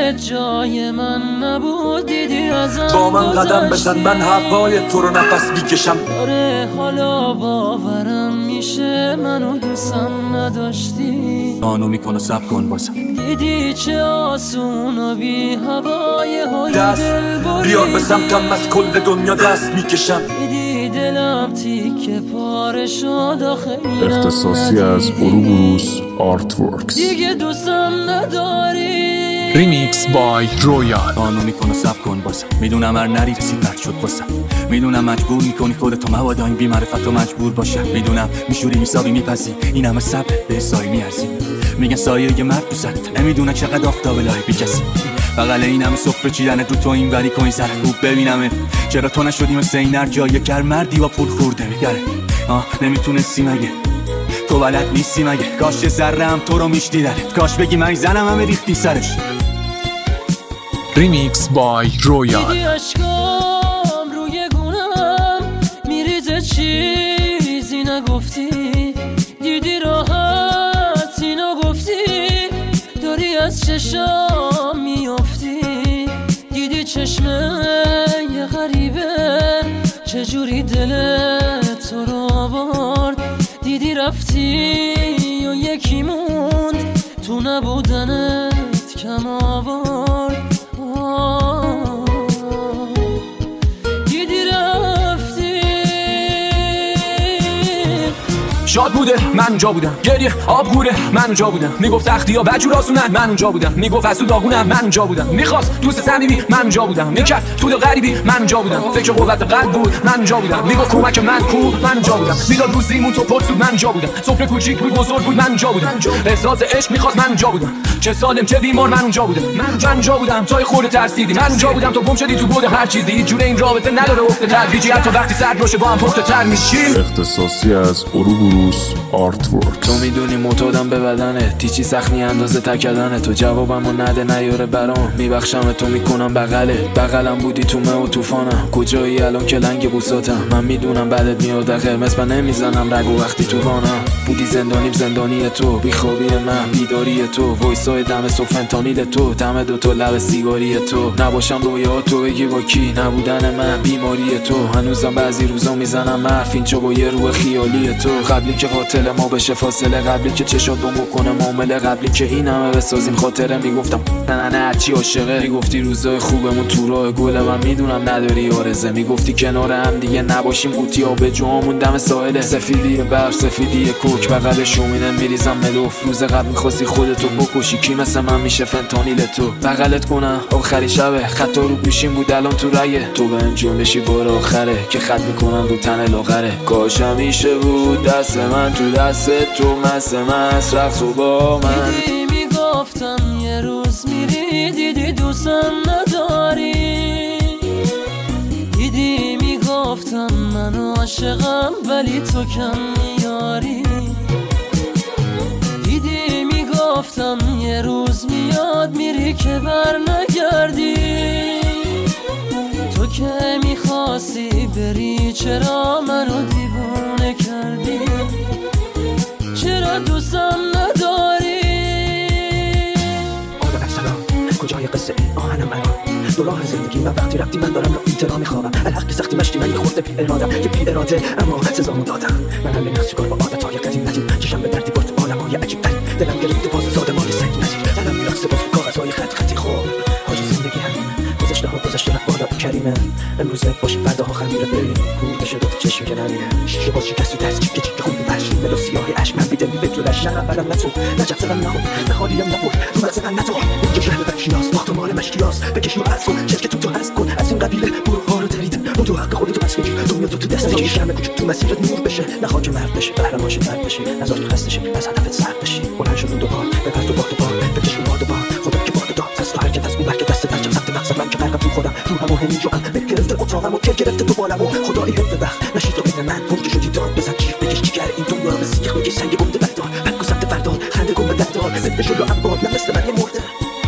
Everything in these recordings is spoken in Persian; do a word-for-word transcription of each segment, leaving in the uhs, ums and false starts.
دلت جای من نبود، دیدی ازم با من قدم بزن، من هوای تو رو نفس میکشم. داره حالا باورم میشه منو دوستم نداشتی. آنو میکنه سب کن بازم. دیدی چه آسون و بی هوای های دست دل بریدی. بیار به سمتم، از کل دنیا دست میکشم. دیدی دلم تیکه پاره شد آخه اینم اختصاصی از اوروبروس آرت ورکس. دیگه دوستم نداری. ریمیکس بای رویال. آنو میکنه سب کن بازم. میدونم هر نری رسید بد شد واسم. میدونم مجبور میکنی خودتو مبادا این بی‌معرفت و مجبور باشم. میدونم میشوری میسابی میپذی این همه صبر به سایه میارزی. میگن سایه یه مرد دوست نمیدونه چقدر آفتاب لای بی کسی. بغل این همه سفره چیدن رو تو این وری کنی سر خوب ببینمه. چرا تو نشدی مثل این هر جایی که مردی با پول خورده میگره. آه نمیتونستی مگه تو بلد نیستی مگه؟ کاش یه ذره هم تو رو میشنیدنت. کاش بگی من زنم همه ریختی سرش. ریمیکس بای رویال. دیدی اشکام روی گونم میریزه چیزی نگفتی. دیدی راحت اینو گفتی داری از چشام میافتی. دیدی چشمه یه غریبه چجوری دلت تو رو آورد. دیدی رفتی و یکی موند تو نبودنت کم آورد. دیدی رفتی. شاد بوده من اونجا بودم، گریه آب گوره من اونجا بودم. میگفت سختی ها بجور آسونن من اونجا بودم. میگفت از تو داغونم من اونجا بودم. میخواست دوست صمیمی من اونجا بودم. میکرد تو دل غریبی من اونجا بودم. فکر قوت قلب بود من اونجا بودم. میگفت کمک من کو من اونجا بودم. میداد روزیمون تو پرسود من اونجا بودم. سفره کوچیک بود بزرگ بود من اونجا بودم. احساس عشق میخواست من اونجا بودم. چه سالم چه بیمار من اونجا بودم. من اونجا بودم تا خورده ترسیدی. من اونجا بودم تو گم شدی تو بود هر چیزی. هیچ جوره این رابطه نداره افت تدریجی. حتی وقتی سرد باشه با هم پخته تر میشیم. اختصاصی از اوروبروس آرت ورکس. تو میدونی معتادم به بدنه. تیچی سخنی اندازه تکدنه. تو جوابمو نده نیاره برام. میبخشم تو میکنم بغله بغلم بودی تو مه و طوفانم. کجایی الان که لنگ بوساتم. من میدونم بعدت میاد قرمز من نمیزنم رگو وقتی تو وانم. بودی زندانیم زندانی تو. بیخوابی من بیداری تو. وایسای دم سوفنتانیل تو. دم دوتا لب سیگاری تو. نباشم رویا تو بگی با کی. نبودن من بیماری تو. هنوزم بعضی روزا میزنم حرف اینجا با یه روح خیالی تو. قبلی که قاتل ما بشه فاصله. قبلی که چشات بمو کنه معامله. قبلی که این همه بسازیم خاطره. میگفتم نه نه نه هرچی عاشقه. میگفتی روزای خوبمون تو راه گله. من میدونم نداری آرزه. میگفتی کنار هم دیگه نباشیم قوطی آب جامون دم ساحل. سفیدی برف سفیدی کوک بغل شومینه میریزم ملوف. روز قبل میخواستی خودتو بکشی. کی مثل من میشه فنتانیل تو. بغلت کنم آخری شبه. خطا رو گوشیم بود الان تو رایه. تو بهم جون بشی بار آخره که خط میکنم رو تن لاغره. کاش همیشه بود دست من تو دست تو. مثل مصرف تو با من. دیدی میگفتم یه روز میری. دیدی دوستم نداری. دیدی میگفتم من عاشقم ولی تو کم میاری. دیدی میگفتم یه روز میاد میری که بر نگردی. تو که میخواستی بری چرا منو دیوونه کردی. چرا دوستم نداری. آقا سلام کجای قصه آهنم الان. دو راه زندگی من وقتی رفتی من دارم رفتی ترا میخوابم. الحق سختی مشتی من یه خورده بی ارادم که بی اراده اما سزامو دادم. من هم نقص چیکار با عادتهای قدیم ندیم. چشم به دردی برد عالمای عجیب ترین. دلم گرفته باز ساده مال سنگ نزیر. دلم میرقصه باز کاغذهای خط خطی خوب. حاجی زندگی همین گذشته ها گذشته رفت بالا کریمه. امروز باشه فردا ها خمیره بریم. خورده شده تو چشم که نمیره. شیشه باز شکستی ترس چیکه چیکه خون ببرشی. ملو سیاهی عشق من بیده می بجورش. نه برم نتو نجب زدم نخون نخالیم نبود رو مغز من نتو. اینجا شهر بکشیاس وقت مال مشکیاس. بکشی و از کن شرکت تو تو هست کن. از این قبیله برو ها رو دریدن. اون تو حق خودتو بس بگیر. دنیا تو تو دست بگیر. شمع کوچک تو مسیرت نور بشه. نخواد که مرد بشه بهرم باشی درد بشی. نذار تو خسته شی از هدفت سرد بشی. بلند شو دو بار بپر تو باد باد بکش باد باد. خدا که باد داد دست تو حرکت از اون برکت دست درچم سمت مقصد من که غرقم تو خودم. روحم و همین جوام بر گرفته اتاقم و کل گرفته تو بالمو. خدایی حفظ وقت نشید تو بین من پخته شدی داد بزن جیغ بکش جیگر این دنیا رو به سیخ بکش سنگ بمده بردار. پک و سمت فردا خنده کن به دردار. زنده شد و عباد نه مثل من یه مرده.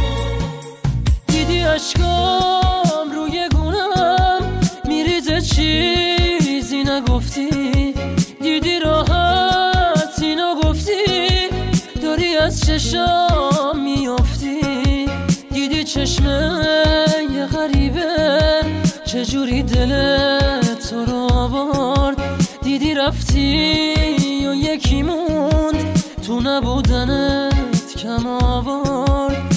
دیدی اشکام روی گونم میریزه چیزی نگفتی. دیدی راحت اینو گفتی داری از چشام میافتی. دیدی چشمه یه غریبه چجوری دلت تو رو آورد، دیدی رفتی و یکی موند تو نبودنت کم آورد.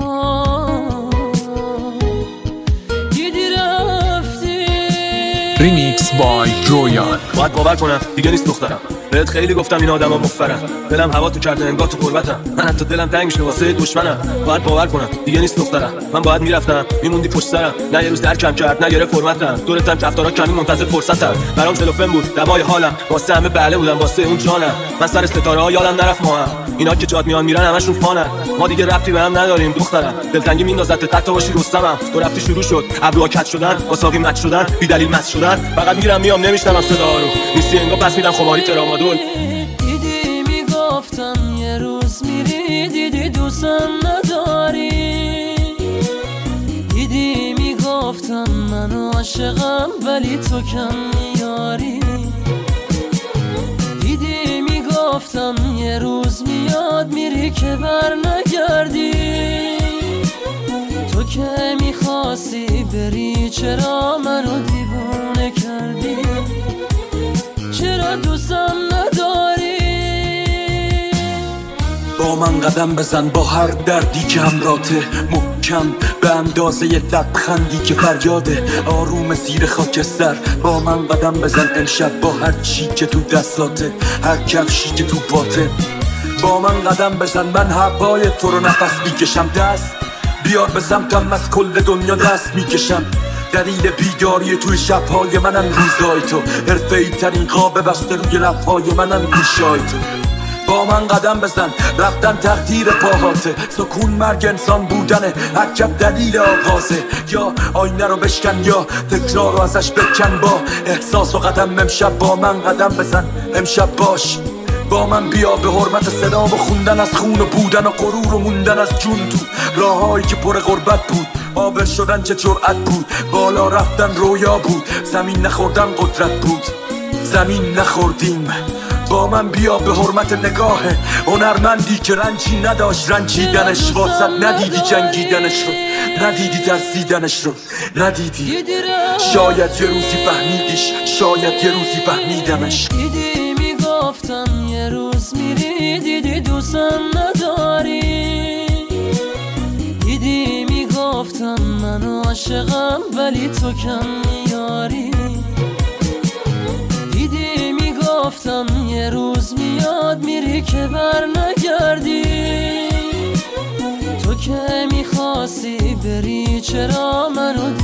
دیدی رفتی. ریمیکس بای رویال. باید باور کنم دیگه نیست دخترم، بهت خیلی گفتم این آدما مفرن، دلم هوا تو کرده انگار تو قربتم، من حتی دلم تنگ میشه واسه دشمنم. باید باور کنم دیگه نیست دخترم، من باید میرفتم میموندی پشت سرم، نه یه روز درکم کرد نه گره فرمتم، دورتم رفتارا کمی منتظر فرصتم، برام تلفن بود دمای حالم، واسه همه بله بودم واسه اون جانم، من سر ستاره ها یادم نرفت ما هم، اینا که جات میان میرن همشون فانن، ما دیگه ربطی به هم نداریم دخترم، دلتنگی میندازت تحت باشی رستمم، تو رفتی شروع شد ابروها کج شدن، واساقی مچ شدن، بی دلیل مس شدن، فقط میرم میام نمیشنوم صدا رو، نیستی انگار پس میدم خماری ترامادول. دیدی میگفتم یه روز میری، دیدی دوستم نداری، دیدی میگفتم من عاشقم ولی تو کم میاری، دیدی میگفتم یه روز میاد میری که بر نگردی، تو که میخواستی بری چرا منو دیوونه کردی، چرا دوستم نداری. با من قدم بزن با هر دردی که همراته، محکم به اندازه یه لبخندی که فریاده، آروم زیر خاکستر با من قدم بزن امشب، با هر چی که تو دستاته، هر کفشی که تو باته، با من قدم بزن من هوای تو رو نفس میکشم، دست بیار به سمتم از کل دنیا دست میکشم، دلیل بیداری توی شبهای منم روزای تو، حرفه‌ای ترین قاب بسته روی لبهای منم گوشای تو، با من قدم بزن رفتن تقدیر پاهاته، سکون مرگ انسان بودنه عجب دلیل آغازه، یا آینه رو بشکن یا تکرار رو ازش بکن، با احساس و قدم امشب با من قدم بزن، امشب باش با من بیا، به حرمت صدا و خوندن از خون و بودن و غرور و موندن از جون تو راههایی که پر غربت بود، آبر شدن چه جرأت بود، بالا رفتن رویا بود، زمین نخوردن قدرت بود، زمین نخوردیم، با من بیا به حرمت نگاه هنرمندی که رنجی نداشت رنجیدنش، واسط ندیدی جنگیدنش رو، ندیدی ترسیدنش رو، ندیدی، شاید یه روزی فهمیدیش، شاید یه روزی فهمیدمش. دیدی میگفتم یه روز میری، دیدی دوستم نداری، دیدی میگفتم من عاشقم ولی تو کم میاری، دیدی میگفتم یه روز میاد میری که بر نگردی، تو که میخواستی بری چرا منو